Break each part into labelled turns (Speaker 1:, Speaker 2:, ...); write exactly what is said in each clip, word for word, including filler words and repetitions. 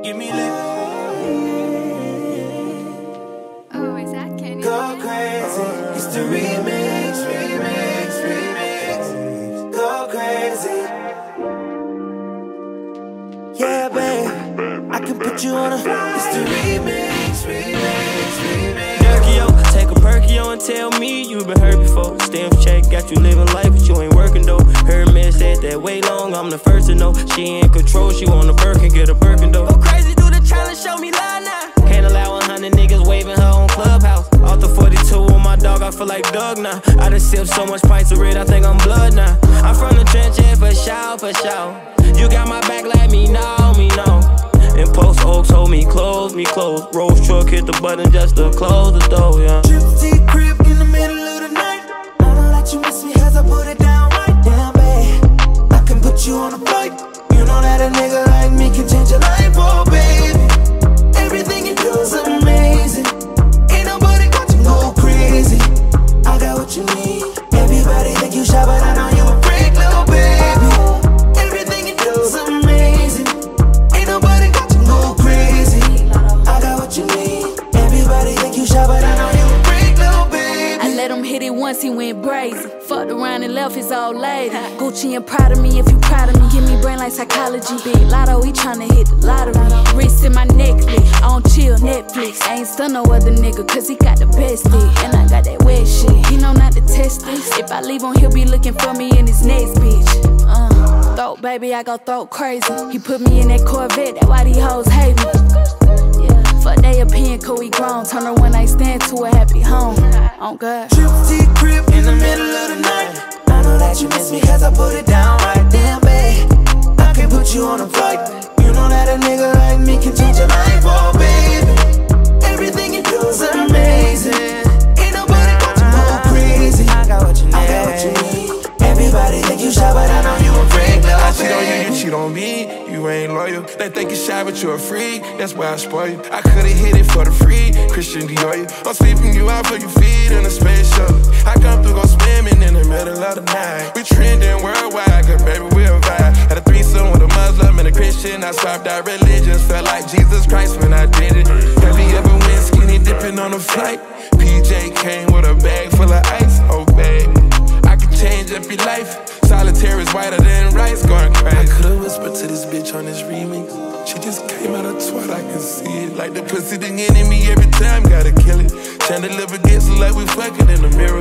Speaker 1: get me lit.
Speaker 2: Oh, is that Kenny?
Speaker 1: Go crazy, it's the remix, remix, remix. Go crazy. Yeah, babe, I can put you on a. It's the remix, remix, remix. Perkio, take a Perkio and tell me you been hurt before. Stamp check, got you living life, but you ain't working though. Her man said that way long, I'm the first to know. She in control, she want a Birkin, get a Birkin though. Go crazy, do the challenge, show me lie now. Can't allow a hundred niggas waving her on Clubhouse. Off the forty-two on my dog, I feel like Doug now. I done sipped so much pints of red, I think I'm blood now. I'm from the trench, yeah, for sure, for sure. You got my back, let me know, me know. And post oaks, hold me close, me close. Rose truck, hit the button just to close the door, yeah. Gypsy crib in the middle of the night. I don't let you miss me as I put it down right down, babe. I can put you on a flight. You know that a nigga like me can change your life, oh baby. Everything you do is amazing. Ain't nobody got you go crazy. I got what you need. Everybody think you shy, but I know you a freak, little baby. Everything you do is amazing. Ain't nobody got you go crazy. I got what you need. Everybody think you shy, but I know you a freak, little baby.
Speaker 3: I let him hit it once, he went brazy. Fucked around and left his old lady. Gucci and proud of me if you proud of me. Give me brain like psychology. Big lotto, he tryna hit the lottery. Wrist in my necklace, I don't chill Netflix. I ain't stun no other nigga, cause he got the best dick. And I got that wet shit, he know not to test this. If I leave him, he'll be looking for me in his next bitch. Uh, throat baby, I go throat crazy. He put me in that Corvette, that's why these hoes hate me. Yeah, fuck they opinion, cool, we grown. Turn her one night stand to a happy home. Oh God.
Speaker 1: Gypsy crib in the middle of the night. I know that you miss me cause I put it down right there, babe. I can put you on a flight. You know that a nigga like me can change your life, oh baby. Everything you do is amazing. Ain't nobody got you go crazy. I got what you need. I got what you need. Everybody think you shy, but I know you a freak, little
Speaker 4: I cheat on you, you cheat on me. You ain't loyal. They think you shy, but you're a freak. That's why I spoil you. I could've hit it for the free. Christian Dior, I'm sleeping you out for your feet in a space shuttle. I come through, go swimming in the middle of the night. We trending worldwide, cause baby we'll vibe. Had a threesome with a Muslim and a Christian. I swapped out religions, felt like Jesus Christ when I did it. Have you ever went skinny dipping on a flight? P J came with a bag full of ice, oh baby. I can change up your life. Solitaire is whiter than rice, going crazy. I could've whispered to this bitch on this remix. She just came out of twat, I can see it. Like the pussy the enemy every time, gotta kill it. Chandelier gets like we fucking in the mirror.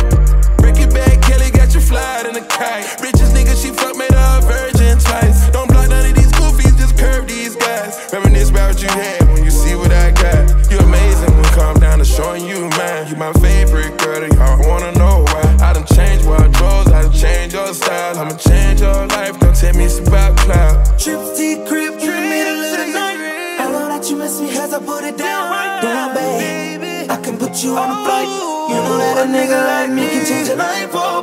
Speaker 4: Break it back, Kelly got you flying in a kite. Richest nigga she fuck made her a virgin twice. Don't block none of these goofies, just curve these guys. Reminisce about what you had when you see what I got. You amazing when calm down to showing you mine. You my favorite girl, and y'all wanna know why. I done changed wardrobes, I done changed your style. I'ma change your life, don't tell me it's about cloud.
Speaker 1: Gypsy crib in the middle of the night. I know that you miss me cause I put it down right down, babe. I can put you on a flight. You know that a nigga like me can change your life, oh